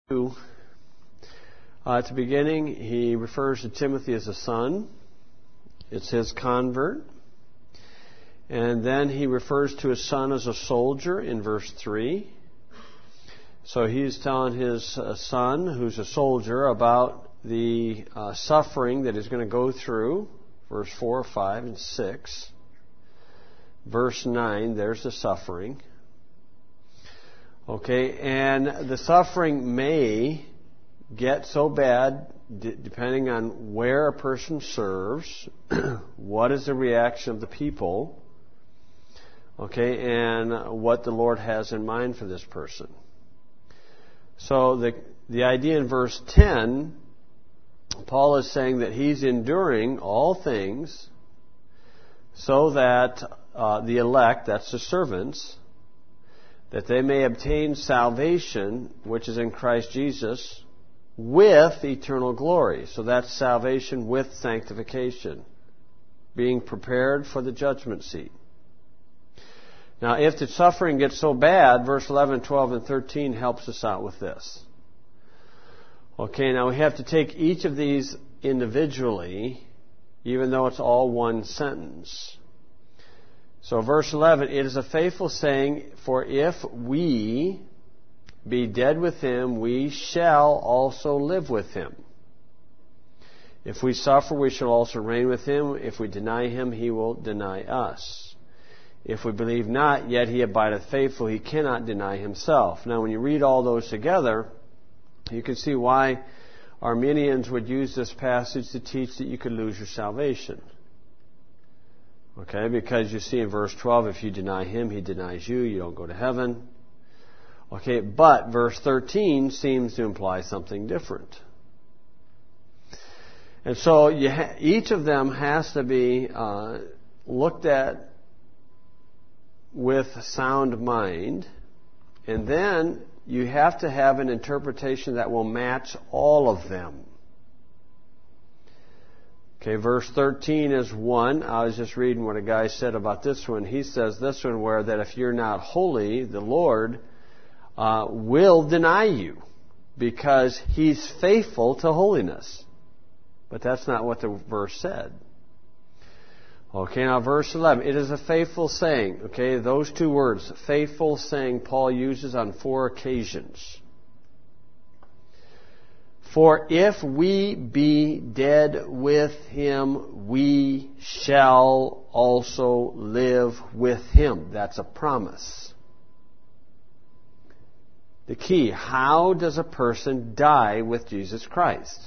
At the beginning, he refers to Timothy as a son. It's his convert. And then he refers to his son as a soldier in verse 3. So he's telling his son, who's a soldier, about the suffering that he's going to go through. Verse 4, 5, and 6. Verse 9, there's the suffering. Okay, and the suffering may get so bad, depending on where a person serves, what is the reaction of the people, okay, and what the Lord has in mind for this person. So the idea in verse 10, Paul is saying that he's enduring all things so that the elect, that's the servants, that they may obtain salvation, which is in Christ Jesus, with eternal glory. So that's salvation with sanctification, being prepared for the judgment seat. Now, if the suffering gets so bad, verse 11, 12, and 13 helps us out with this. Okay, now we have to take each of these individually, even though it's all one sentence. So verse 11, it is a faithful saying, for if we be dead with him, we shall also live with him. If we suffer, we shall also reign with him. If we deny him, he will deny us. If we believe not, yet he abideth faithful. He cannot deny himself. Now, when you read all those together, you can see why Arminians would use this passage to teach that you could lose your salvation. Okay, because you see in verse 12, if you deny him, he denies you. You don't go to heaven. Okay, but verse 13 seems to imply something different. And so each of them has to be looked at with sound mind. And then you have to have an interpretation that will match all of them. Okay, verse 13 is one. I was just reading what a guy said about this one. He says this one where that if you're not holy, the Lord will deny you because he's faithful to holiness. But that's not what the verse said. Okay, now verse 11. It is a faithful saying. Okay, those two words, faithful saying, Paul uses on 4 occasions. For if we be dead with him, we shall also live with him. That's a promise. The key, how does a person die with Jesus Christ?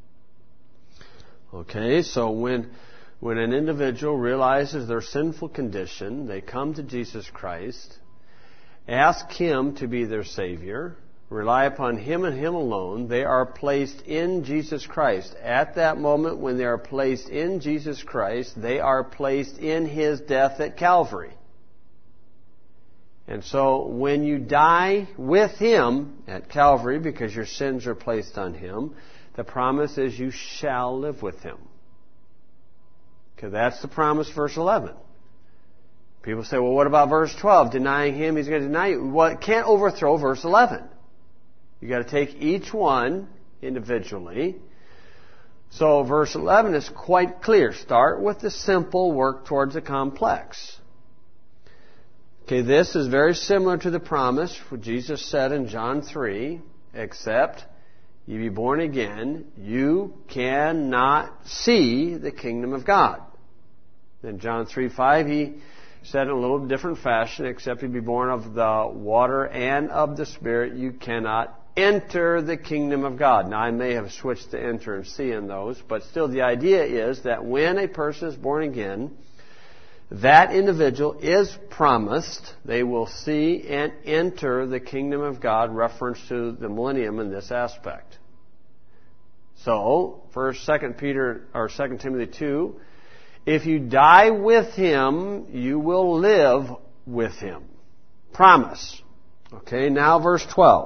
Okay, so when an individual realizes their sinful condition, they come to Jesus Christ, ask him to be their Savior, rely upon him and him alone, they are placed in Jesus Christ. At that moment when they are placed in Jesus Christ, they are placed in his death at Calvary. And so when you die with him at Calvary, because your sins are placed on him, the promise is you shall live with him. Okay, that's the promise, verse 11. People say, well, what about verse 12? Denying him, he's going to deny you. Well, it can't overthrow verse 11. You've got to take each one individually. So verse 11 is quite clear. Start with the simple, work towards the complex. Okay, this is very similar to the promise what Jesus said in John 3, except you be born again, you cannot see the kingdom of God. In John 3:5, he said in a little different fashion, except you be born of the water and of the Spirit, you cannot enter the kingdom of God. Now, I may have switched to enter and see in those, but still the idea is that when a person is born again, that individual is promised they will see and enter the kingdom of God, reference to the millennium in this aspect. So, 2 Timothy 2, if you die with him, you will live with him. Promise. Okay, now verse 12.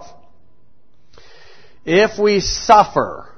If we suffer,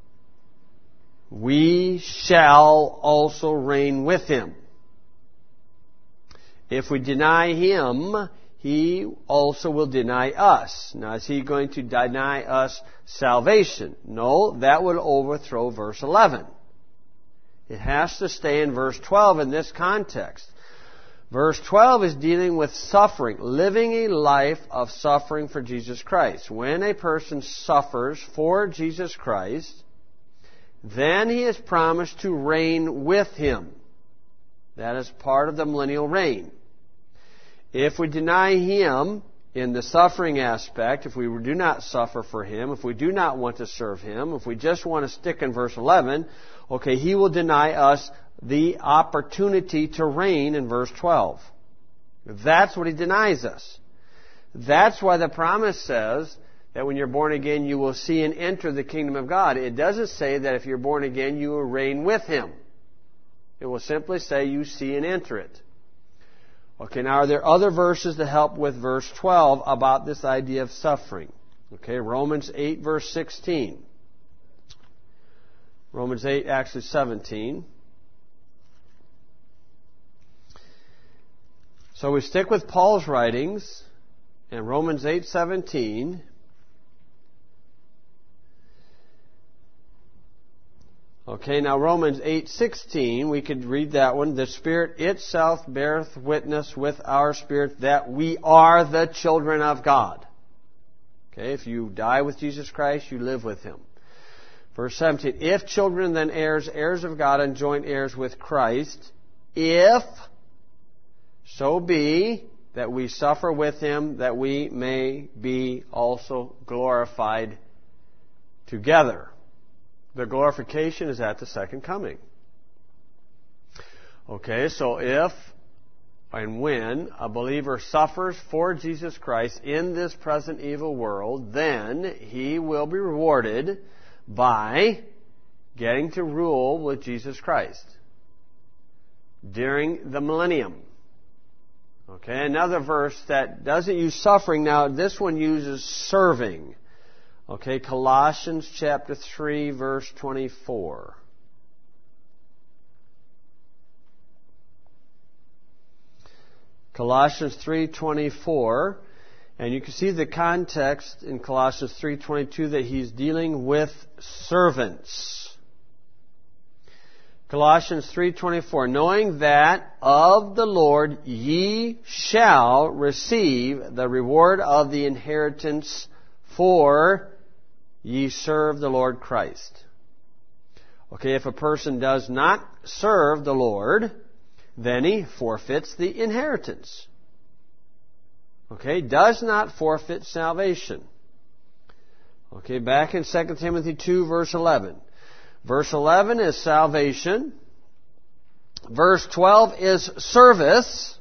we shall also reign with him. If we deny him, He also will deny us. Now, is He going to deny us salvation? No, that would overthrow verse 11. It has to stay in verse 12 in this context. Verse 12 is dealing with suffering, living a life of suffering for Jesus Christ. When a person suffers for Jesus Christ, then he is promised to reign with Him. That is part of the millennial reign. If we deny Him in the suffering aspect, if we do not suffer for Him, if we do not want to serve Him, if we just want to stick in verse 11, okay, He will deny us the opportunity to reign in verse 12. That's what He denies us. That's why the promise says that when you're born again, you will see and enter the kingdom of God. It doesn't say that if you're born again, you will reign with Him. It will simply say you see and enter it. Okay, now are there other verses to help with verse 12 about this idea of suffering? Okay, Romans 8 verse 16. Romans 8, actually 17. So we stick with Paul's writings in Romans 8:17. Okay, now Romans 8:16, we could read that one. The Spirit itself beareth witness with our spirit that we are the children of God. Okay, if you die with Jesus Christ, you live with Him. Verse 17, if children then heirs, heirs of God and joint heirs with Christ, if so be that we suffer with Him, that we may be also glorified together. The glorification is at the second coming. Okay, so if and when a believer suffers for Jesus Christ in this present evil world, then he will be rewarded by getting to rule with Jesus Christ during the millennium. Okay, another verse that doesn't use suffering. Now, this one uses serving. Okay, Colossians chapter 3, verse 24. Colossians 3:24, and you can see the context in Colossians 3:22 that he's dealing with servants. Colossians 3:24, knowing that of the Lord ye shall receive the reward of the inheritance, for ye serve the Lord Christ. Okay, if a person does not serve the Lord, then he forfeits the inheritance. Okay, does not forfeit salvation. Okay, back in 2 Timothy 2, verse 11. Verse 11 is salvation. Verse 12 is service,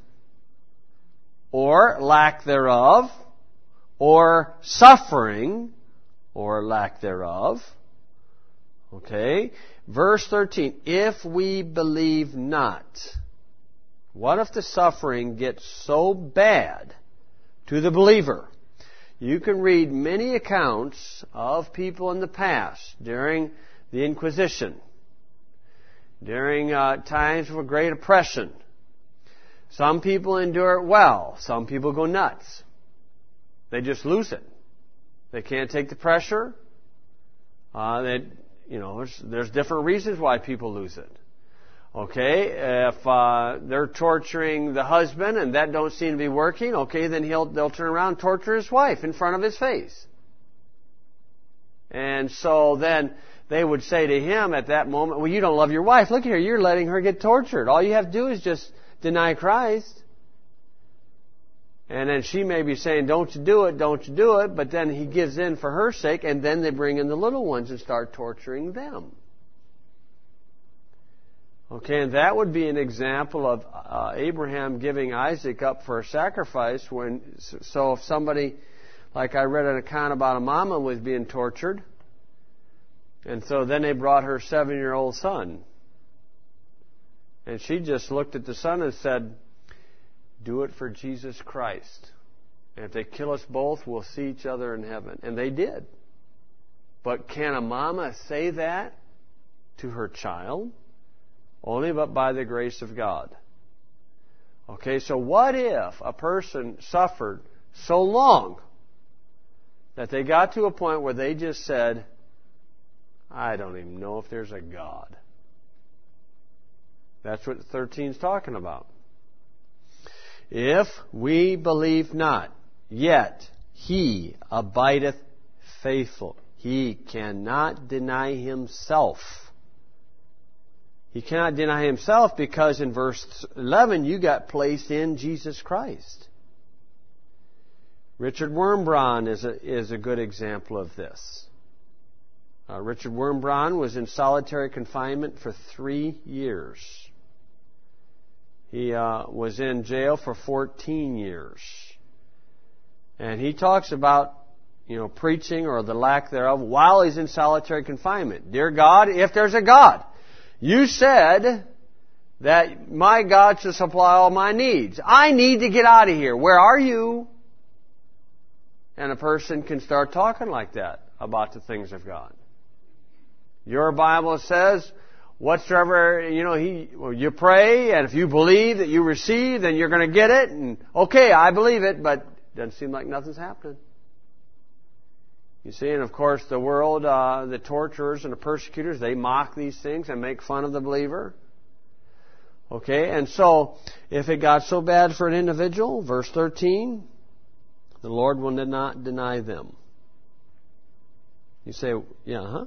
or lack thereof, or suffering, or lack thereof. Okay. Verse 13, if we believe not. What if the suffering gets so bad to the believer? You can read many accounts of people in the past during the Inquisition, during times of a great oppression. Some people endure it well. Some people go nuts. They just lose it. They can't take the pressure. There's different reasons why people lose it. Okay, if they're torturing the husband and that don't seem to be working, okay, then they'll turn around and torture his wife in front of his face. And so then they would say to him at that moment, well, you don't love your wife. Look here, you're letting her get tortured. All you have to do is just deny Christ. And then she may be saying, don't you do it, don't you do it. But then he gives in for her sake, and then they bring in the little ones and start torturing them. Okay, and that would be an example of Abraham giving Isaac up for a sacrifice. So if somebody, like I read an account about a mama was being tortured, and so then they brought her 7-year-old son. And she just looked at the son and said, do it for Jesus Christ. And if they kill us both, we'll see each other in heaven. And they did. But can a mama say that to her child? Only but by the grace of God. Okay, so what if a person suffered so long that they got to a point where they just said, I don't even know if there's a God. That's what 13 is talking about. If we believe not, yet He abideth faithful. He cannot deny Himself. He cannot deny Himself because in verse 11 you got placed in Jesus Christ. Richard Wurmbrand is a good example of this. Richard Wurmbrand was in solitary confinement for 3 years. He was in jail for 14 years. And he talks about, preaching or the lack thereof while he's in solitary confinement. Dear God, if there's a God, you said that my God shall supply all my needs. I need to get out of here. Where are you? And a person can start talking like that about the things of God. Your Bible says, whatsoever, you pray, and if you believe that you receive, then you're going to get it. And okay, I believe it, but it doesn't seem like nothing's happening. You see, and of course the world, the torturers and the persecutors, they mock these things and make fun of the believer. Okay, and so if it got so bad for an individual, verse 13, the Lord will not deny them. You say, yeah, huh?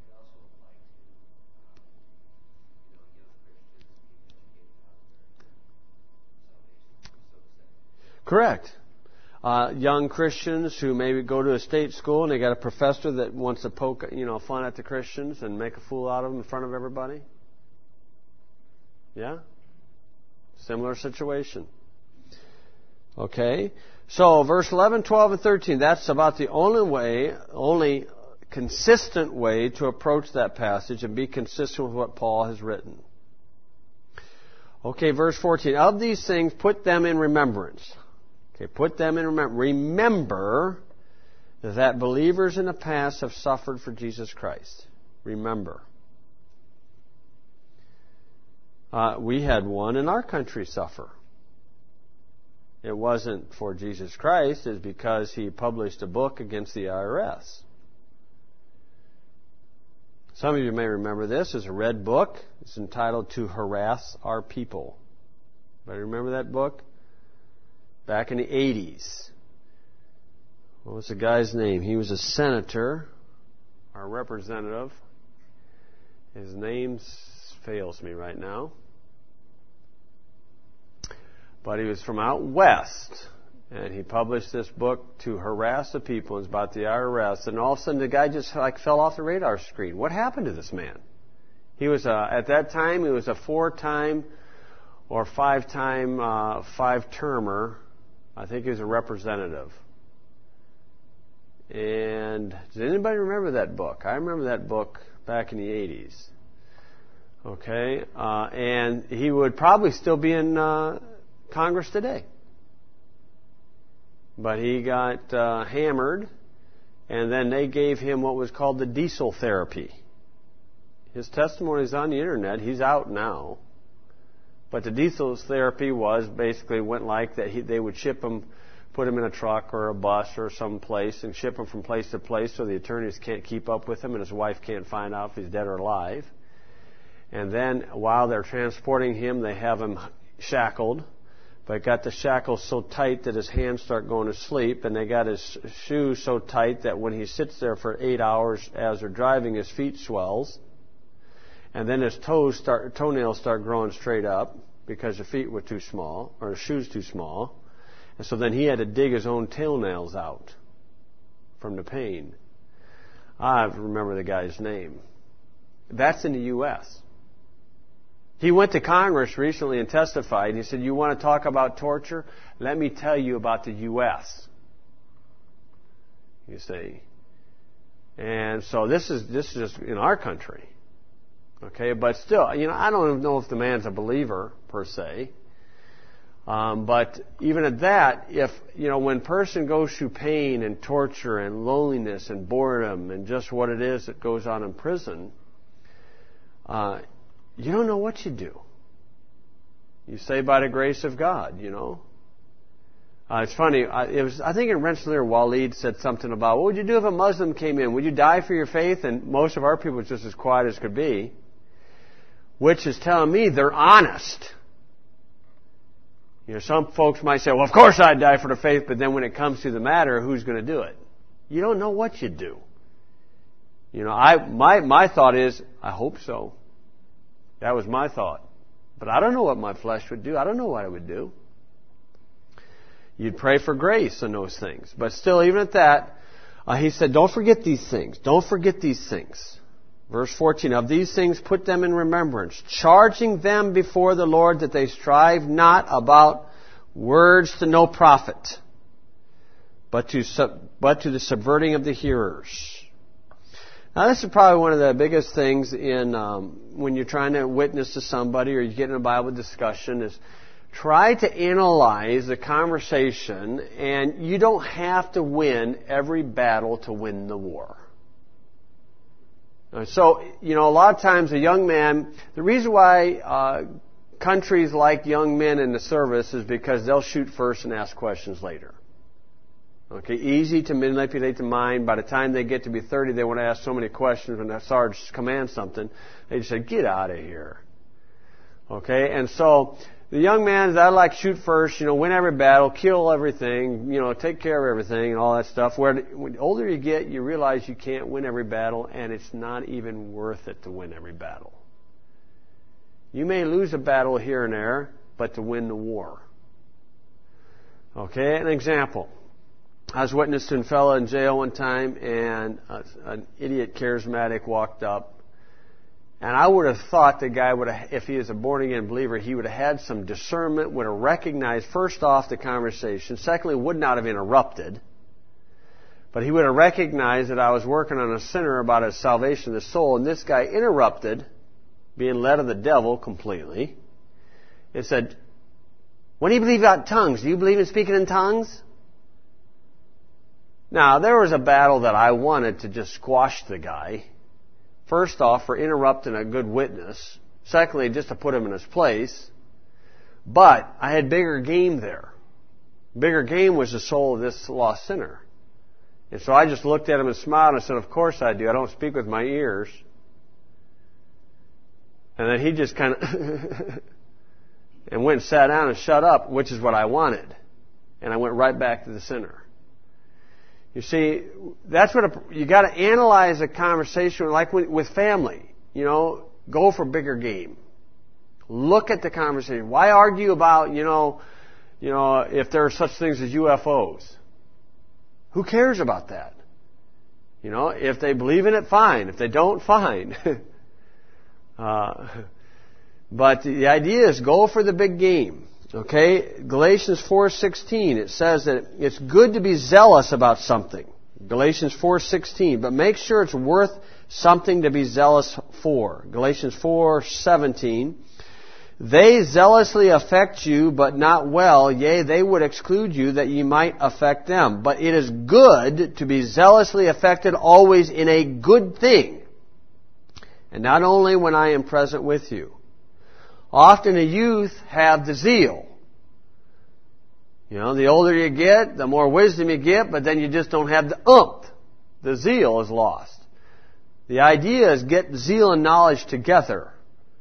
Correct. Young Christians who maybe go to a state school and they got a professor that wants to poke, fun at the Christians and make a fool out of them in front of everybody. Yeah? Similar situation. Okay? So, verse 11, 12, and 13, that's about the only consistent way to approach that passage and be consistent with what Paul has written. Okay, verse 14, of these things put them in remembrance. Okay, put them in remembrance. Remember that believers in the past have suffered for Jesus Christ. Remember. We had one in our country suffer. It wasn't for Jesus Christ. It's because he published a book against the IRS. Some of you may remember this. It's a red book. It's entitled To Harass Our People. Anybody remember that book? Back in the 80s. What was the guy's name? He was a senator, our representative. His name fails me right now. But he was from out west, and he published this book To Harass the People. It's about the IRS, and all of a sudden the guy just fell off the radar screen. What happened to this man? He was at that time he was a 4-time or 5-time 5-termer. I think he was a representative. And does anybody remember that book? I remember that book back in the 80s. Okay, and he would probably still be in Congress today. But he got hammered, and then they gave him what was called the diesel therapy. His testimony is on the internet. He's out now. But the diesel therapy was basically went like that. They would ship him, put him in a truck or a bus or some place and ship him from place to place so the attorneys can't keep up with him and his wife can't find out if he's dead or alive. And then while they're transporting him, they have him shackled. But got the shackles so tight that his hands start going to sleep, and they got his shoes so tight that when he sits there for 8 hours as they're driving, his feet swells. And then his toenails start growing straight up because the feet were too small, or the shoes too small. And so then he had to dig his own toenails out from the pain. I remember the guy's name. That's in the U.S. He went to Congress recently and testified. He said, you want to talk about torture? Let me tell you about the U.S. You see. And so this is just in our country. Okay, but still, I don't know if the man's a believer per se. But even at that, if, when a person goes through pain and torture and loneliness and boredom and just what it is that goes on in prison, you don't know what you do. You say by the grace of God, It's funny. I think in Rensselaer, Waleed said something about, what would you do if a Muslim came in? Would you die for your faith? And most of our people were just as quiet as could be. Which is telling me they're honest. Some folks might say, well, of course I'd die for the faith, but then when it comes to the matter, who's going to do it? You don't know what you'd do. My thought is, I hope so. That was my thought. But I don't know what my flesh would do. I don't know what I would do. You'd pray for grace in those things. But still, even at that, he said, don't forget these things. Don't forget these things. Verse 14, of these things put them in remembrance, charging them before the Lord that they strive not about words to no profit, but to the subverting of the hearers. Now, this is probably one of the biggest things in when you're trying to witness to somebody or you get in a Bible discussion is try to analyze the conversation, and you don't have to win every battle to win the war. So, a lot of times a young man, the reason why countries like young men in the service is because they'll shoot first and ask questions later. Okay, easy to manipulate the mind. By the time they get to be 30, they want to ask so many questions. When the sergeant commands something, they just say, get out of here. Okay, and so the young man, I like shoot first, win every battle, kill everything, take care of everything and all that stuff. When the older you get, you realize you can't win every battle, and it's not even worth it to win every battle. You may lose a battle here and there, but to win the war. Okay, an example. I was witnessing a fellow in jail one time, and an idiot charismatic walked up. And I would have thought the guy would have, if he is a born-again believer, he would have had some discernment, would have recognized, first off, the conversation. Secondly, would not have interrupted. But he would have recognized that I was working on a sinner about his salvation of the soul. And this guy interrupted, being led of the devil completely, and said, when do you believe about tongues? Do you believe in speaking in tongues? Now, there was a battle that I wanted to just squash the guy. First off, for interrupting a good witness. Secondly, just to put him in his place. But I had bigger game there. Bigger game was the soul of this lost sinner. And so I just looked at him and smiled and said, of course I do. I don't speak with my ears. And then he just kind of and went and sat down and shut up, which is what I wanted. And I went right back to the sinner. You see, that's what you got to analyze a conversation like with family. Go for bigger game. Look at the conversation. Why argue about if there are such things as UFOs? Who cares about that? If they believe in it, fine. If they don't, fine. But the idea is go for the big game. Okay, Galatians 4:16, it says that it's good to be zealous about something. Galatians 4:16, but make sure it's worth something to be zealous for. Galatians 4:17, they zealously affect you, but not well. Yea, they would exclude you that ye might affect them. But it is good to be zealously affected always in a good thing, and not only when I am present with you. Often the youth have the zeal. The older you get, the more wisdom you get, but then you just don't have the oomph. The zeal is lost. The idea is get zeal and knowledge together.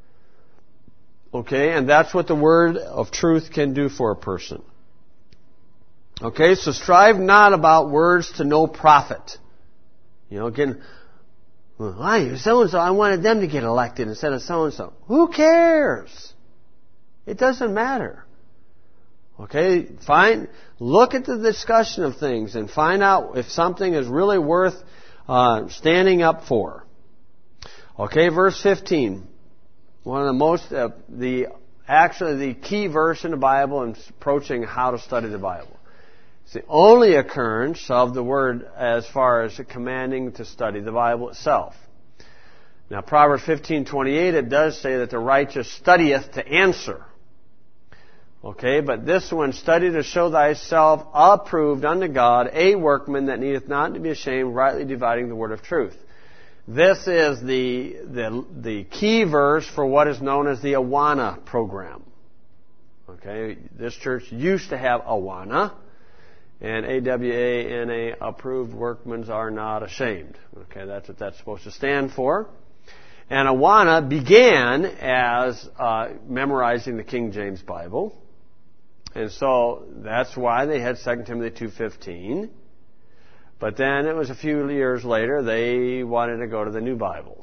Okay, and that's what the word of truth can do for a person. Okay, so strive not about words to no profit. Again, why, so-and-so, I wanted them to get elected instead of so-and-so. Who cares? It doesn't matter. Okay, look at the discussion of things and find out if something is really worth standing up for. Okay, verse 15. One of the most, the key verse in the Bible in approaching how to study the Bible. It's the only occurrence of the word as far as commanding to study the Bible itself. Now, Proverbs 15:28, it does say that the righteous studieth to answer. Okay, but this one, study to show thyself approved unto God, a workman that needeth not to be ashamed, rightly dividing the word of truth. This is the key verse for what is known as the Awana program. Okay, this church used to have Awana, and AWANA, approved workmen are not ashamed. Okay, that's what that's supposed to stand for. And Awana began as memorizing the King James Bible. And so that's why they had 2 Timothy 2:15. But then it was a few years later they wanted to go to the New Bibles.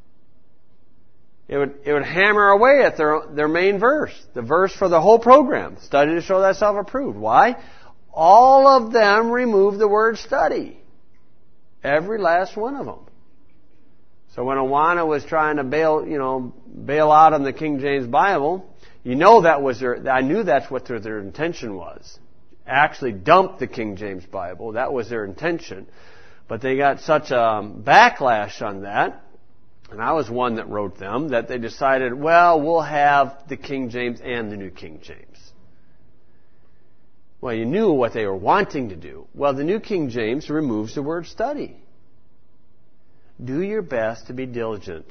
It would hammer away at their main verse, the verse for the whole program. Study to show thyself approved. Why? All of them removed the word study. Every last one of them. So when Awana was trying to bail out on the King James Bible, I knew that's what their intention was. Actually dump the King James Bible. That was their intention. But they got such a backlash on that, and I was one that wrote them, that they decided, well, we'll have the King James and the New King James. Well, you knew what they were wanting to do. Well, the New King James removes the word study. Do your best to be diligent.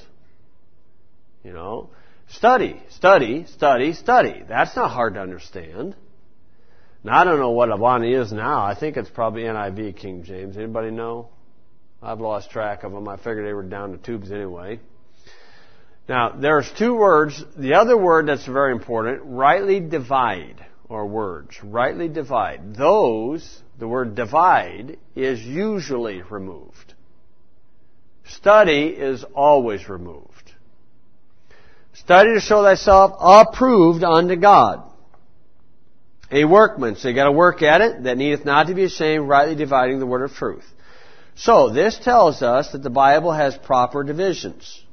Study, study, study, study. That's not hard to understand. Now, I don't know what Awana is now. I think it's probably NIV King James. Anybody know? I've lost track of them. I figured they were down to tubes anyway. Now, there's two words. The other word that's very important, rightly divide, or words. Rightly divide. The word divide, is usually removed. Study is always removed. Study to show thyself approved unto God. A workman, so you got to work at it, that needeth not to be ashamed, rightly dividing the word of truth. So, this tells us that the Bible has proper divisions.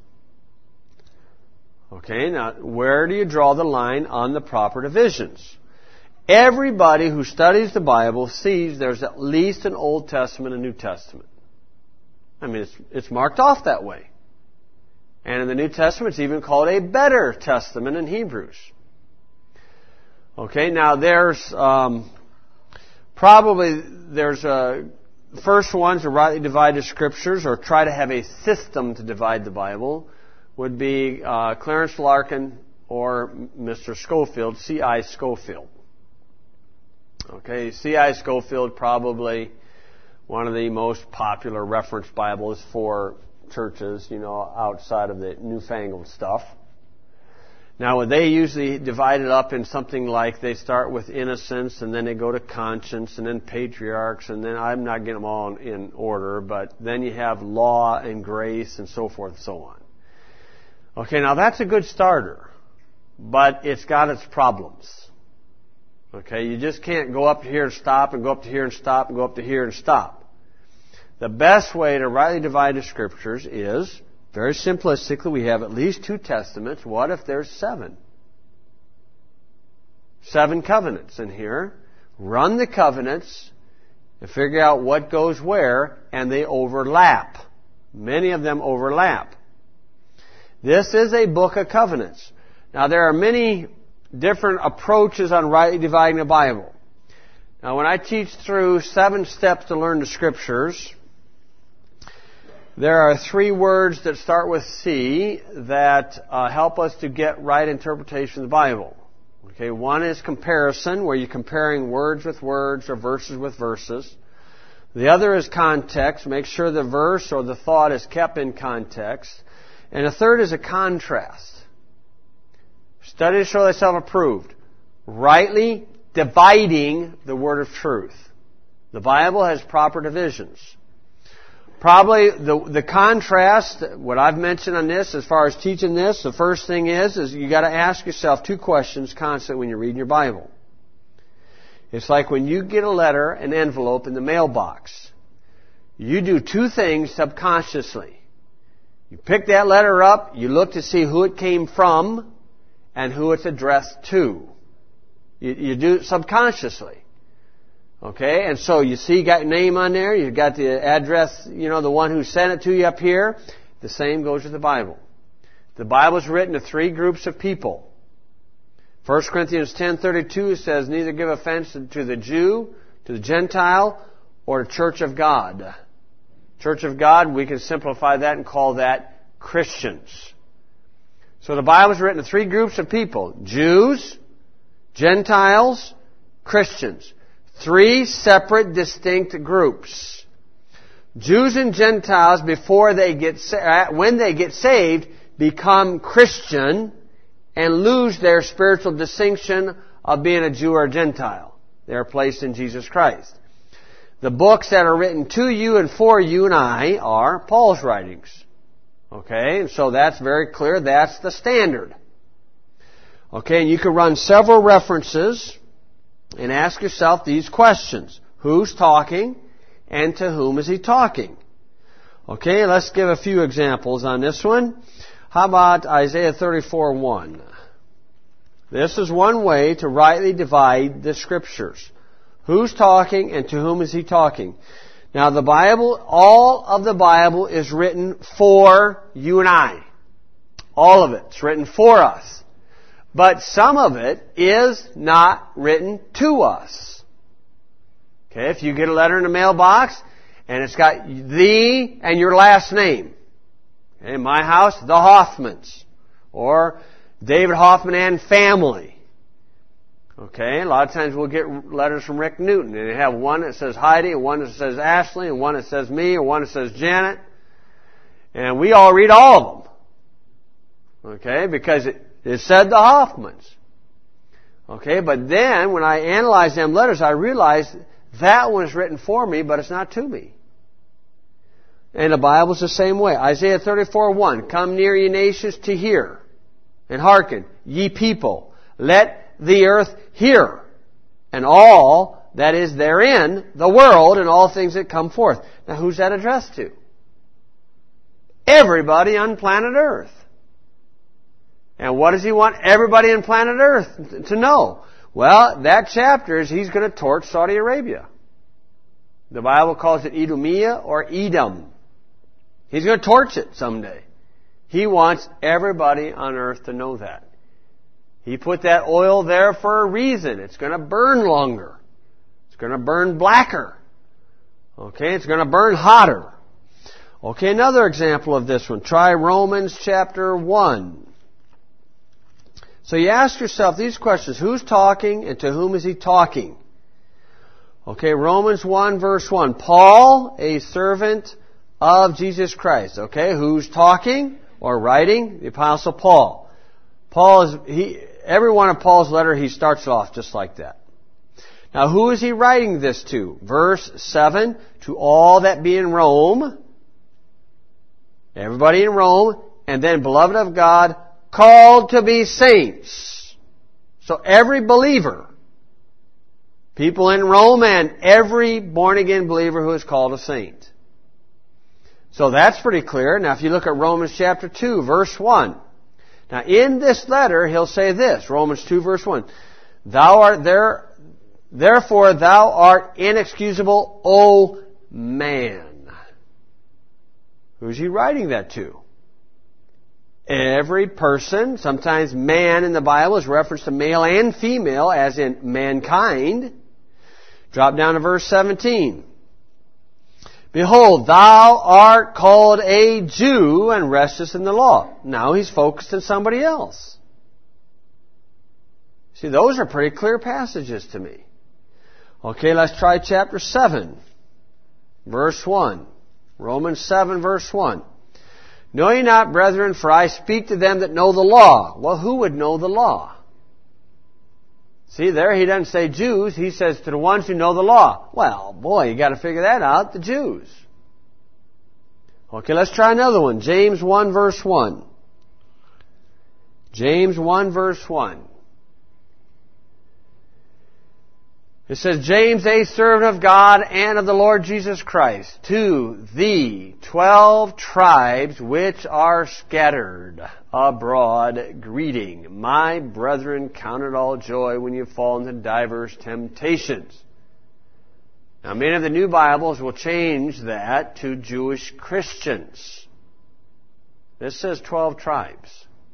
Okay, now, where do you draw the line on the proper divisions? Everybody who studies the Bible sees there's at least an Old Testament and New Testament. I mean, it's marked off that way. And in the New Testament, it's even called a better testament in Hebrews. Okay, now there's first ones to rightly divide the Scriptures or try to have a system to divide the Bible would be Clarence Larkin or Mr. Scofield, C.I. Scofield. Okay, C.I. Scofield, probably one of the most popular reference Bibles for churches, outside of the newfangled stuff. Now, they usually divide it up in something like they start with innocence, and then they go to conscience, and then patriarchs, and then I'm not getting them all in order, but then you have law and grace and so forth and so on. Okay, now that's a good starter, but it's got its problems. Okay, you just can't go up to here and stop, and go up to here and stop, and go up to here and stop. The best way to rightly divide the Scriptures is, very simplistically, we have at least 2 testaments. What if there's 7? 7 covenants in here. Run the covenants and figure out what goes where, and they overlap. Many of them overlap. This is a book of covenants. Now, there are many different approaches on rightly dividing the Bible. Now, when I teach through 7 steps to learn the Scriptures, there are 3 words that start with C that help us to get right interpretation of the Bible. Okay, one is comparison, where you're comparing words with words or verses with verses. The other is context. Make sure the verse or the thought is kept in context. And the third is a contrast. Study to show thyself approved. Rightly dividing the word of truth. The Bible has proper divisions. Probably the contrast, what I've mentioned on this, as far as teaching this, the first thing is you got to ask yourself 2 questions constantly when you're reading your Bible. It's like when you get a letter, an envelope in the mailbox. You do 2 things subconsciously. You pick that letter up, you look to see who it came from, and who it's addressed to. You do it subconsciously. Okay, and so you see you got your name on there, you've got the address, the one who sent it to you up here. The same goes with the Bible. The Bible is written to 3 groups of people. 1 Corinthians 10:32 says, neither give offense to the Jew, to the Gentile, or the Church of God. Church of God, we can simplify that and call that Christians. So the Bible is written to 3 groups of people. Jews, Gentiles, Christians. Three separate, distinct groups. Jews and Gentiles, when they get saved, become Christian and lose their spiritual distinction of being a Jew or a Gentile. They are placed in Jesus Christ. The books that are written to you and for you and I are Paul's writings. Okay, and so that's very clear. That's the standard. Okay, and you can run several references and ask yourself these questions. Who's talking and to whom is he talking? Okay, let's give a few examples on this one. How about Isaiah 34:1? This is one way to rightly divide the Scriptures. Who's talking and to whom is he talking? Now the Bible, all of the Bible is written for you and I. All of it's written for us. But some of it is not written to us. Okay, if you get a letter in the mailbox and it's got the and your last name. In my house, the Hoffmans. Or David Hoffman and family. Okay, a lot of times we'll get letters from Rick Newton, and they have one that says Heidi, and one that says Ashley, and one that says me, and one that says Janet. And we all read all of them. Okay, because it said the Hoffmans. Okay, but then when I analyze them letters, I realize that one is written for me, but it's not to me. And the Bible's the same way. Isaiah 34:1, come near, ye nations, to hear, and hearken, ye people. Let the earth hear, and all that is therein, the world, and all things that come forth. Now, who's that addressed to? Everybody on planet Earth. And what does he want everybody on planet Earth to know? Well, that chapter is he's going to torch Saudi Arabia. The Bible calls it Edomia or Edom. He's going to torch it someday. He wants everybody on earth to know that. He put that oil there for a reason. It's going to burn longer. It's going to burn blacker. Okay, it's going to burn hotter. Okay, another example of this one. Try Romans chapter 1. So you ask yourself these questions. Who's talking and to whom is he talking? Okay, Romans 1 verse 1. Paul, a servant of Jesus Christ. Okay, who's talking or writing? The Apostle Paul. Every one of Paul's letter, he starts off just like that. Now, who is he writing this to? Verse 7, to all that be in Rome. Everybody in Rome. And then, beloved of God, called to be saints. So every believer, people in Rome and every born-again believer who is called a saint. So that's pretty clear. Now, if you look at Romans chapter 2, verse 1. Now, in this letter, he'll say this, Romans 2, verse 1. Therefore thou art inexcusable, O man. Who's he writing that to? Every person. Sometimes man in the Bible is referenced to male and female, as in mankind. Drop down to verse 17. Behold, thou art called a Jew and restest in the law. Now he's focused on somebody else. See, those are pretty clear passages to me. Okay, let's try chapter 7, verse 1. Romans 7, verse 1. Know ye not, brethren, for I speak to them that know the law. Well, who would know the law? See, there he doesn't say Jews. He says to the ones who know the law. Well, boy, you got to figure that out. The Jews. Okay, let's try another one. James 1 verse 1. James 1 verse 1. It says, James, a servant of God and of the Lord Jesus Christ, to the 12 tribes which are scattered abroad, greeting. My brethren, count it all joy when you fall into divers temptations. Now, many of the new Bibles will change that to Jewish Christians. This says 12 tribes.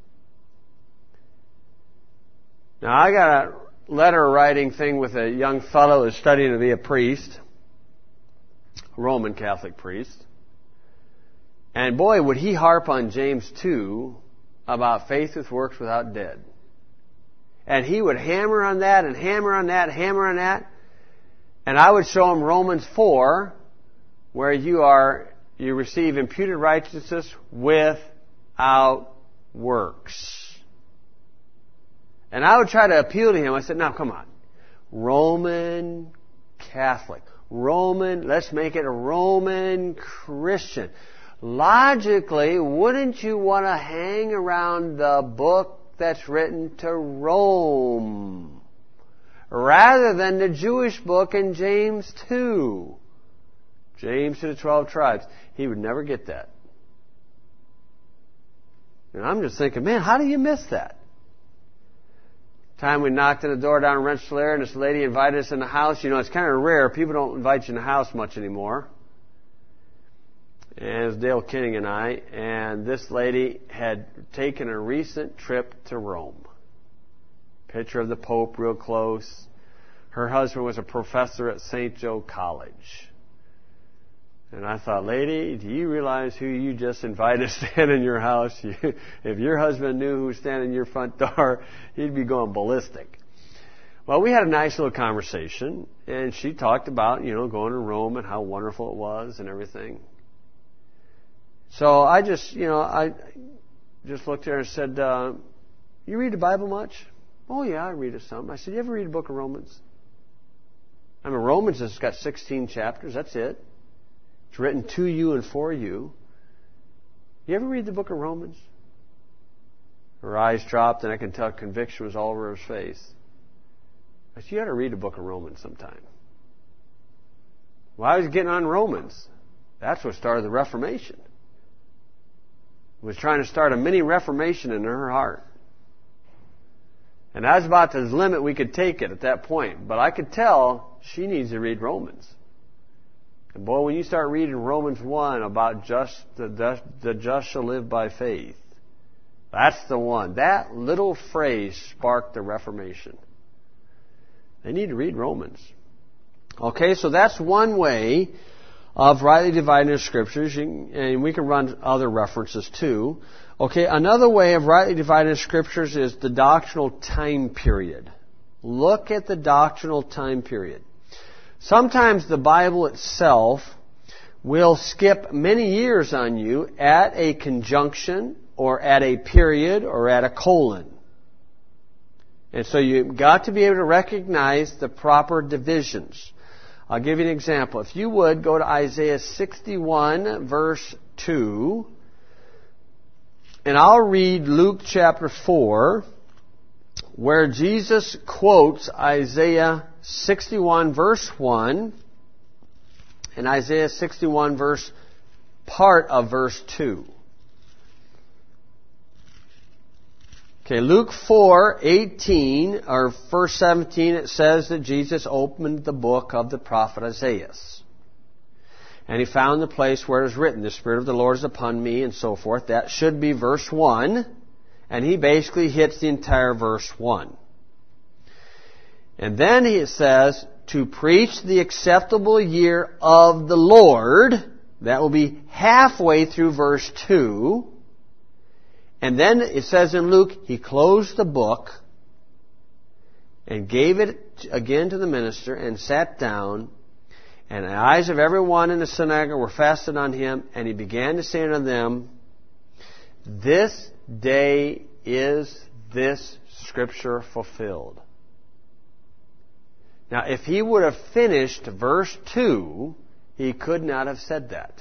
Now, I got a letter writing thing with a young fellow who's studying to be a priest, a Roman Catholic priest. And boy, would he harp on James 2 about faith with works without dead. And he would hammer on that and hammer on that, hammer on that. And I would show him Romans 4, where you receive imputed righteousness without works. And I would try to appeal to him. I said, now come on. Roman Catholic. Let's make it a Roman Christian. Logically, wouldn't you want to hang around the book that's written to Rome rather than the Jewish book in James 2? James to the 12 tribes. He would never get that. And I'm just thinking, man, how do you miss that? Time we knocked on the door down in Rensselaer and this lady invited us in the house. You know, it's kind of rare. People don't invite you in the house much anymore. And it was Dale Kenning and I. And this lady had taken a recent trip to Rome. Picture of the Pope real close. Her husband was a professor at St. Joe College. And I thought, lady, do you realize who you just invited to stand in your house? If your husband knew who was standing in your front door, he'd be going ballistic. Well, we had a nice little conversation, and she talked about, going to Rome and how wonderful it was and everything. So I just looked at her and said, you read the Bible much? Oh, yeah, I read it some. I said, you ever read the book of Romans? I mean, Romans has got 16 chapters. That's it. It's written to you and for you. You ever read the book of Romans? Her eyes dropped, and I can tell conviction was all over her face. I said, you ought to read the book of Romans sometime. Well, I was getting on Romans. That's what started the Reformation. Was trying to start a mini Reformation in her heart. And that was about the limit we could take it at that point. But I could tell she needs to read Romans. And boy, when you start reading Romans 1 about the just shall live by faith, that's the one. That little phrase sparked the Reformation. They need to read Romans. Okay, so that's one way of rightly dividing the Scriptures, and we can run other references too. Okay, another way of rightly dividing the Scriptures is the doctrinal time period. Look at the doctrinal time period. Sometimes the Bible itself will skip many years on you at a conjunction or at a period or at a colon. And so you've got to be able to recognize the proper divisions. I'll give you an example. If you would, go to Isaiah 61, verse 2. And I'll read Luke chapter 4, where Jesus quotes Isaiah 61, verse 1, and Isaiah 61, part of verse 2. Okay, Luke 4:18 or verse 17, it says that Jesus opened the book of the prophet Isaiah. And he found the place where it is written, the Spirit of the Lord is upon me, and so forth. That should be verse 1. And he basically hits the entire verse 1. And then he says, to preach the acceptable year of the Lord. That will be halfway through verse 2. And then it says in Luke, he closed the book and gave it again to the minister and sat down. And the eyes of everyone in the synagogue were fastened on him. And he began to say unto them, this day is this Scripture fulfilled. Now, if he would have finished verse 2, he could not have said that.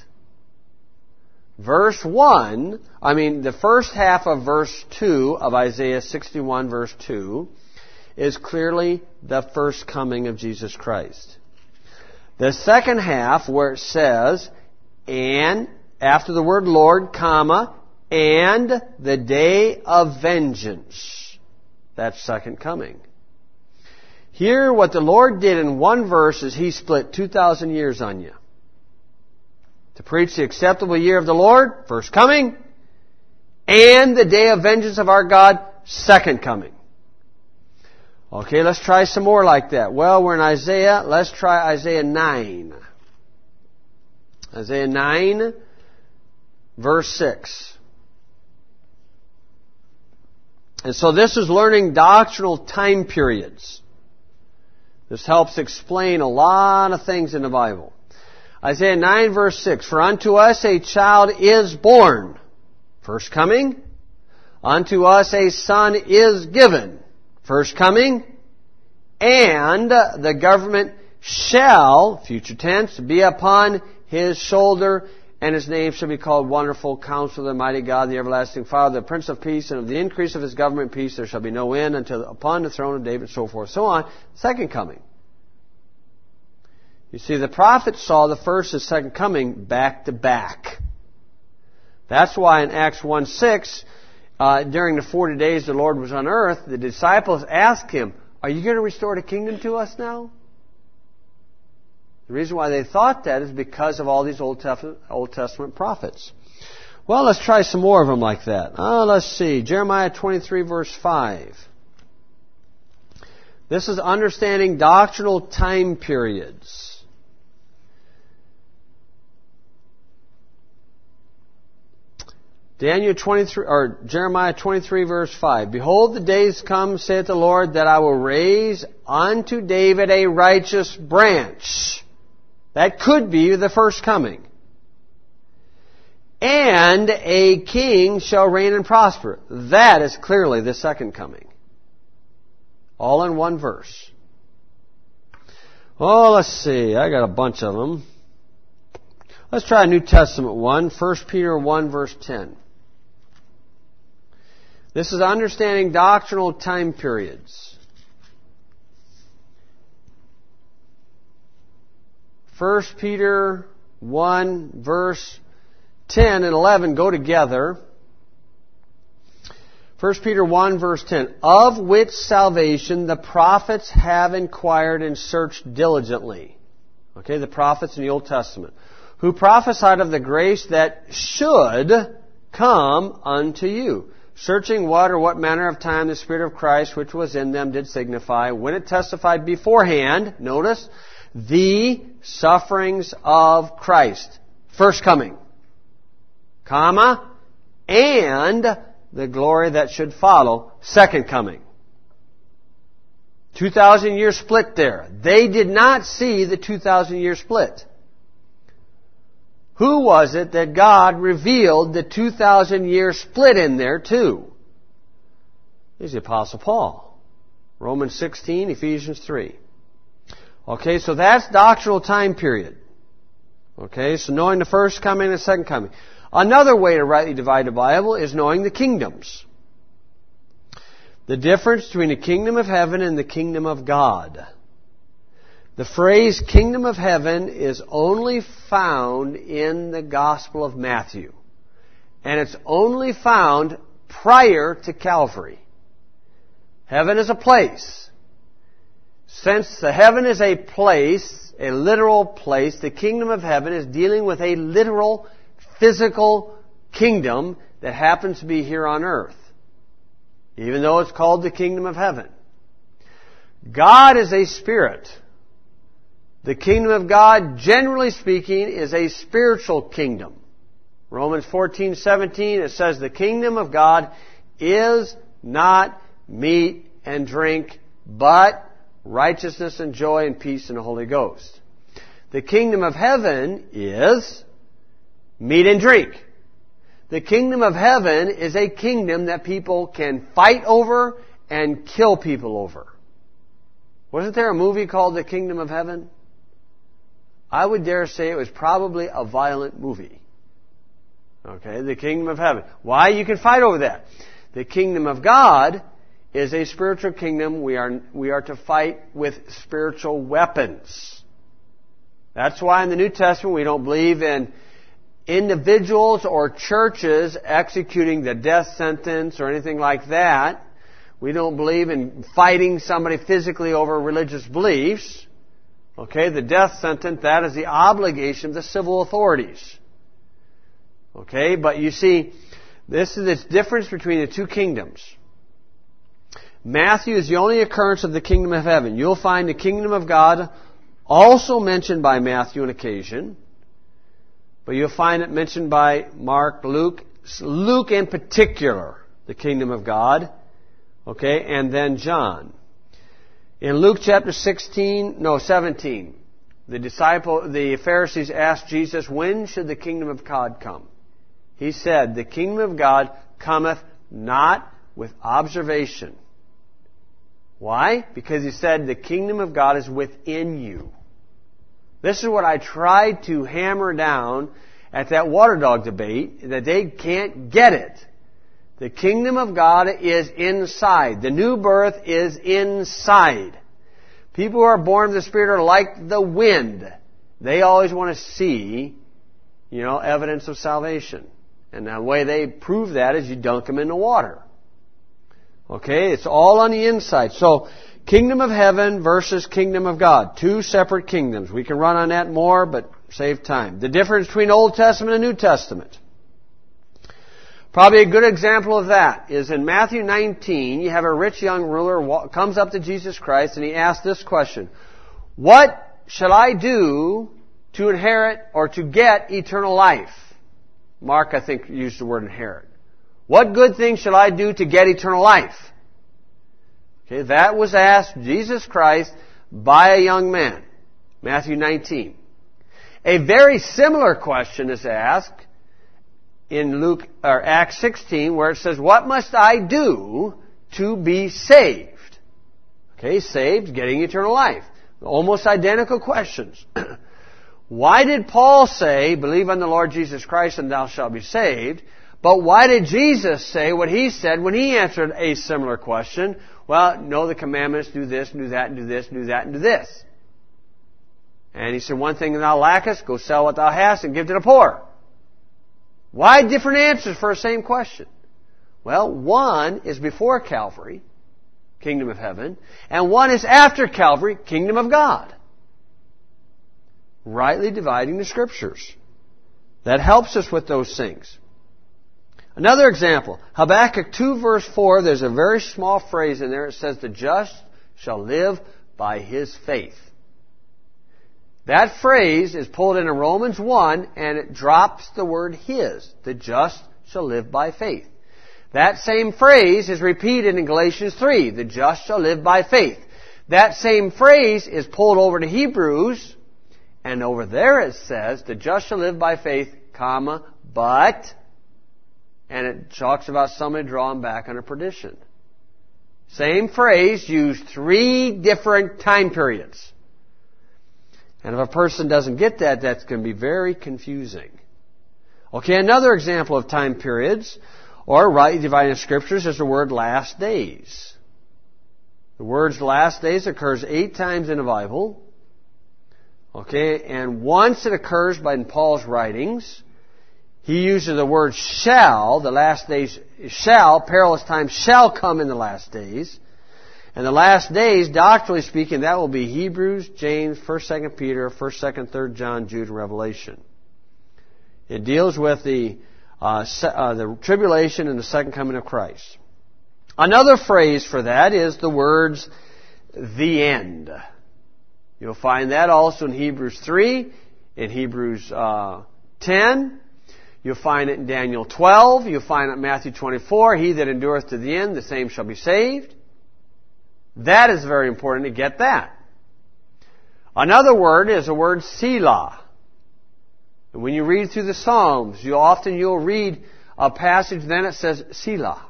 The first half of verse 2 of Isaiah 61, verse 2, is clearly the first coming of Jesus Christ. The second half, where it says, and after the word Lord, comma, and the day of vengeance. That's second coming. Here, what the Lord did in one verse is He split 2,000 years on you. To preach the acceptable year of the Lord, first coming, and the day of vengeance of our God, second coming. Okay, let's try some more like that. Well, we're in Isaiah. Let's try Isaiah 9. Isaiah 9, verse 6. And so this is learning doctrinal time periods. This helps explain a lot of things in the Bible. Isaiah 9 verse 6, For unto us a child is born. First coming. Unto us a son is given. First coming. And the government shall, future tense, be upon his shoulder, and his name shall be called Wonderful Counselor, the Mighty God, the Everlasting Father, the Prince of Peace, and of the increase of his government peace there shall be no end until upon the throne of David, so forth, so on. Second coming. You see, the prophets saw the first and second coming back to back. That's why in Acts 1:6, during the 40 days the Lord was on earth, the disciples asked him, Are you going to restore the kingdom to us now? The reason why they thought that is because of all these Old Testament prophets. Well, let's try some more of them like that. Let's see. Jeremiah 23 verse 5. This is understanding doctrinal time periods. Jeremiah 23 verse 5. Behold, the days come, saith the Lord, that I will raise unto David a righteous branch. That could be the first coming. And a king shall reign and prosper. That is clearly the second coming. All in one verse. Oh, let's see. I got a bunch of them. Let's try a New Testament one. 1 Peter 1 verse 10. This is understanding doctrinal time periods. 1 Peter 1 verse 10 and 11 go together. 1 Peter 1 verse 10. Of which salvation the prophets have inquired and searched diligently. Okay, the prophets in the Old Testament. Who prophesied of the grace that should come unto you. Searching what or what manner of time the Spirit of Christ which was in them did signify, when it testified beforehand, notice, the sufferings of Christ. First coming. Comma. And the glory that should follow. Second coming. 2,000 year split there. They did not see the 2,000 year split. Who was it that God revealed the 2,000 year split in there to? It's the Apostle Paul. Romans 16, Ephesians 3. Okay, so that's doctrinal time period. Okay, so knowing the first coming and the second coming. Another way to rightly divide the Bible is knowing the kingdoms. The difference between the kingdom of heaven and the kingdom of God. The phrase kingdom of heaven is only found in the Gospel of Matthew. And it's only found prior to Calvary. Heaven is a place. Since the heaven is a place, a literal place, the kingdom of heaven is dealing with a literal, physical kingdom that happens to be here on earth. Even though it's called the kingdom of heaven. God is a spirit. The kingdom of God, generally speaking, is a spiritual kingdom. Romans 14:17, it says, the kingdom of God is not meat and drink, but righteousness and joy and peace in the Holy Ghost. The kingdom of heaven is meat and drink. The kingdom of heaven is a kingdom that people can fight over and kill people over. Wasn't there a movie called The Kingdom of Heaven? I would dare say it was probably a violent movie. Okay, the kingdom of heaven. Why? You can fight over that. The kingdom of God is a spiritual kingdom. We are to fight with spiritual weapons. That's why in the New Testament we don't believe in individuals or churches executing the death sentence or anything like that. We don't believe in fighting somebody physically over religious beliefs. Okay, the death sentence, that is the obligation of the civil authorities. Okay, but you see, this is the difference between the two kingdoms. Matthew is the only occurrence of the kingdom of heaven. You'll find the kingdom of God also mentioned by Matthew on occasion, but you'll find it mentioned by Mark, Luke in particular, the kingdom of God. Okay, and then John. In Luke chapter 17, the Pharisees asked Jesus, when should the kingdom of God come? He said, the kingdom of God cometh not with observation. Why? Because he said the kingdom of God is within you. This is what I tried to hammer down at that water dog debate, that they can't get it. The kingdom of God is inside. The new birth is inside. People who are born of the Spirit are like the wind. They always want to see, evidence of salvation. And the way they prove that is you dunk them in the water. Okay? It's all on the inside. So, kingdom of heaven versus kingdom of God. Two separate kingdoms. We can run on that more, but save time. The difference between Old Testament and New Testament. Probably a good example of that is in Matthew 19, you have a rich young ruler comes up to Jesus Christ and he asks this question, what shall I do to inherit or to get eternal life? Mark, I think, used the word inherit. What good thing shall I do to get eternal life? Okay, that was asked Jesus Christ by a young man. Matthew 19. A very similar question is asked in Acts 16, where it says, what must I do to be saved? Okay, saved, getting eternal life. Almost identical questions. Why did Paul say, believe on the Lord Jesus Christ and thou shalt be saved? But why did Jesus say what he said when he answered a similar question? Well, know the commandments, do this, do that, and do this, do that, and do this. And he said, one thing thou lackest, go sell what thou hast and give to the poor. Why different answers for the same question? Well, one is before Calvary, kingdom of heaven, and one is after Calvary, kingdom of God. Rightly dividing the Scriptures. That helps us with those things. Another example, Habakkuk 2 verse 4, there's a very small phrase in there. It says, the just shall live by his faith. That phrase is pulled into Romans 1 and it drops the word his. The just shall live by faith. That same phrase is repeated in Galatians 3. The just shall live by faith. That same phrase is pulled over to Hebrews, and over there it says, the just shall live by faith, but, and it talks about somebody drawn back under perdition. Same phrase used 3 different time periods. And if a person doesn't get that, that's going to be very confusing. Okay, another example of time periods, or rightly dividing Scriptures, is the word last days. The word last days occurs 8 times in the Bible. Okay, and once it occurs in Paul's writings, he uses the word shall, the last days shall, perilous times shall come in the last days. And the last days, doctrinally speaking, that will be Hebrews, James, 1st, 2nd Peter, 1st, 2nd, 3rd John, Jude, and Revelation. It deals with the tribulation and the second coming of Christ. Another phrase for that is the words, the end. You'll find that also in Hebrews 3, in Hebrews 10. You'll find it in Daniel 12. You'll find it in Matthew 24. He that endureth to the end, the same shall be saved. That is very important to get that. Another word is the word Selah. And when you read through the Psalms, you'll read a passage, then it says Selah.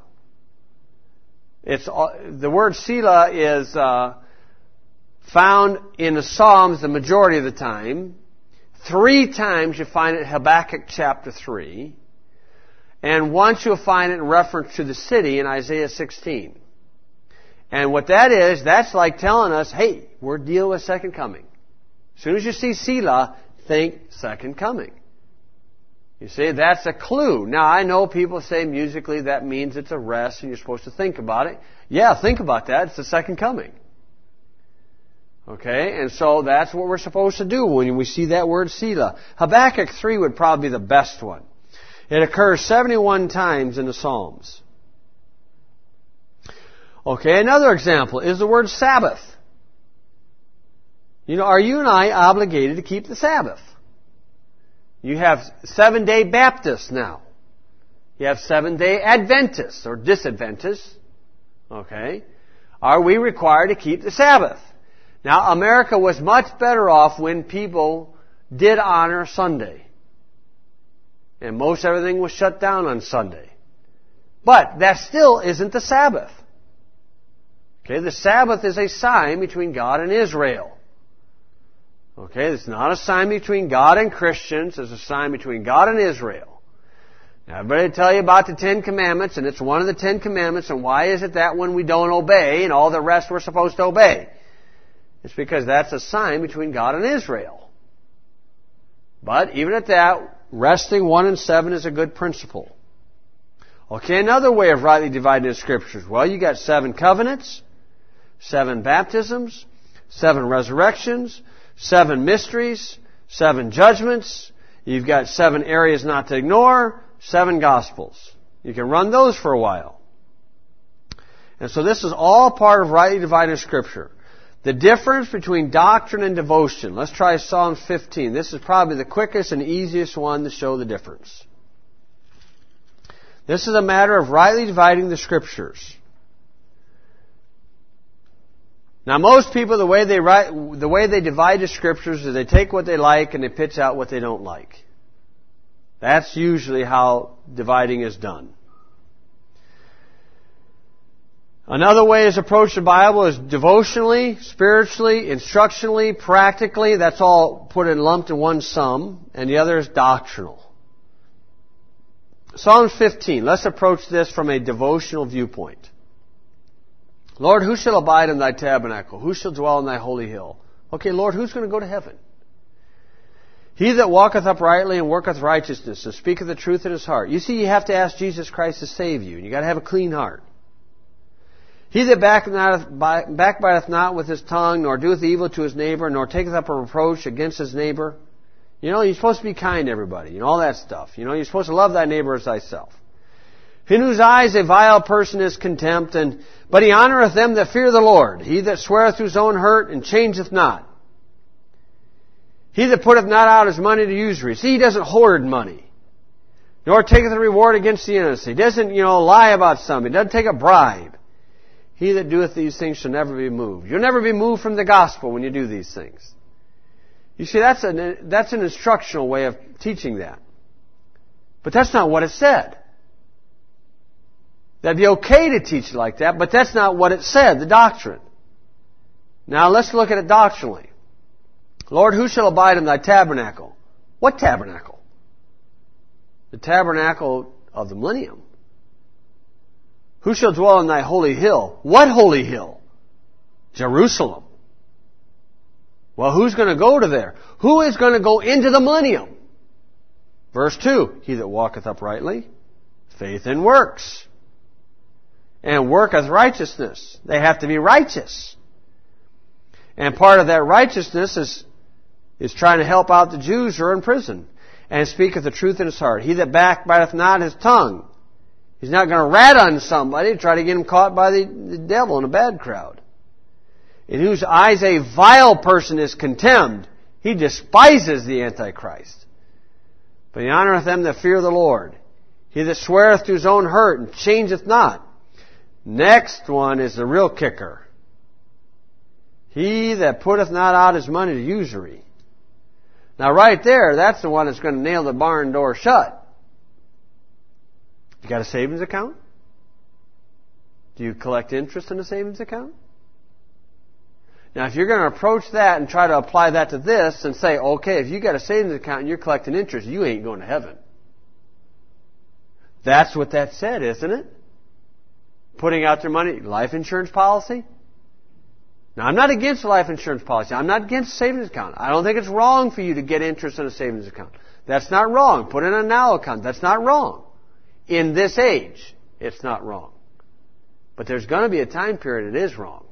The word Selah is found in the Psalms the majority of the time. 3 times you find it in Habakkuk chapter 3. And once you'll find it in reference to the city in Isaiah 16. And what that is, that's like telling us, hey, we're dealing with second coming. As soon as you see Selah, think second coming. You see, that's a clue. Now, I know people say musically that means it's a rest and you're supposed to think about it. Yeah, think about that. It's the second coming. Okay, and so that's what we're supposed to do when we see that word Selah. Habakkuk 3 would probably be the best one. It occurs 71 times in the Psalms. Okay, another example is the word Sabbath. Are you and I obligated to keep the Sabbath? You have 7-day Baptists now. You have 7-day Adventists or Disadventists. Okay? Are we required to keep the Sabbath? Now, America was much better off when people did honor Sunday. And most everything was shut down on Sunday. But that still isn't the Sabbath. Okay, the Sabbath is a sign between God and Israel. Okay, it's not a sign between God and Christians. It's a sign between God and Israel. Now, everybody will tell you about the Ten Commandments, and it's one of the Ten Commandments, and why is it that when we don't obey, and all the rest we're supposed to obey? It's because that's a sign between God and Israel. But even at that, resting 1 and 7 is a good principle. Okay, another way of rightly dividing the Scriptures. Well, you got 7 covenants, 7 baptisms, 7 resurrections, 7 mysteries, 7 judgments. You've got 7 areas not to ignore, 7 gospels. You can run those for a while. And so this is all part of rightly dividing Scripture. The difference between doctrine and devotion. Let's try Psalm 15. This is probably the quickest and easiest one to show the difference. This is a matter of rightly dividing the Scriptures. Now, most people, the way they divide the Scriptures is they take what they like and they pitch out what they don't like. That's usually how dividing is done. Another way is approach the Bible is devotionally, spiritually, instructionally, practically. That's all put in lumped in one sum. And the other is doctrinal. Psalm 15. Let's approach this from a devotional viewpoint. Lord, who shall abide in thy tabernacle? Who shall dwell in thy holy hill? Okay, Lord, who's going to go to heaven? He that walketh uprightly and worketh righteousness and speaketh the truth in his heart. You see, you have to ask Jesus Christ to save you. And you got to have a clean heart. He that backbiteth not with his tongue, nor doeth evil to his neighbor, nor taketh up a reproach against his neighbor. You know, you're supposed to be kind to everybody. You know, all that stuff. You know, you're supposed to love thy neighbor as thyself. In whose eyes a vile person is contempt, but he honoureth them that fear the Lord. He that sweareth to his own hurt and changeth not. He that putteth not out his money to usury. See, he doesn't hoard money. Nor taketh a reward against the innocent. He doesn't, lie about something. He doesn't take a bribe. He that doeth these things shall never be moved. You'll never be moved from the gospel when you do these things. You see, that's an instructional way of teaching that. But that's not what it said. That'd be okay to teach it like that, but that's not what it said, the doctrine. Now let's look at it doctrinally. Lord, who shall abide in thy tabernacle? What tabernacle? The tabernacle of the millennium. Who shall dwell in thy holy hill? What holy hill? Jerusalem. Well, who's going to go to there? Who is going to go into the millennium? Verse 2, he that walketh uprightly, faith and works. And worketh righteousness. They have to be righteous. And part of that righteousness is trying to help out the Jews who are in prison. And speaketh the truth in his heart. He that backbiteth not his tongue. He's not going to rat on somebody to try to get him caught by the devil in a bad crowd. In whose eyes a vile person is contemned. He despises the Antichrist. But he honoureth them that fear the Lord. He that sweareth to his own hurt and changeth not. Next one is the real kicker. He that putteth not out his money to usury. Now right there, that's the one that's going to nail the barn door shut. You got a savings account? Do you collect interest in a savings account? Now, if you're going to approach that and try to apply that to this and say, okay, if you got a savings account and you're collecting interest, you ain't going to heaven. That's what that said, isn't it? Putting out their money, life insurance policy. Now, I'm not against a life insurance policy. I'm not against a savings account. I don't think it's wrong for you to get interest in a savings account. That's not wrong. Put in a now account. That's not wrong. In this age, it's not wrong. But there's going to be a time period it is wrong.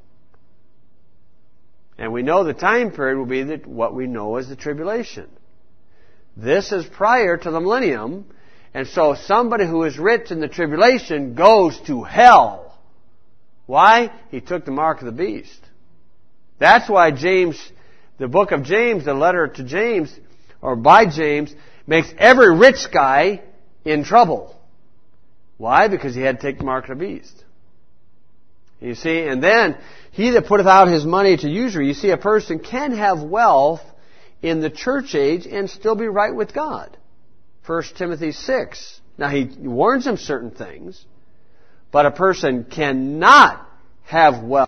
And we know the time period will be what we know as the tribulation. This is prior to the millennium. And so somebody who is rich in the tribulation goes to hell. Why? He took the mark of the beast. That's why James, the book of James, the letter to James, or by James, makes every rich guy in trouble. Why? Because he had to take the mark of the beast. You see, and then, he that putteth out his money to usury. You see, a person can have wealth in the church age and still be right with God. 1 Timothy 6. Now, he warns him certain things, but a person cannot have wealth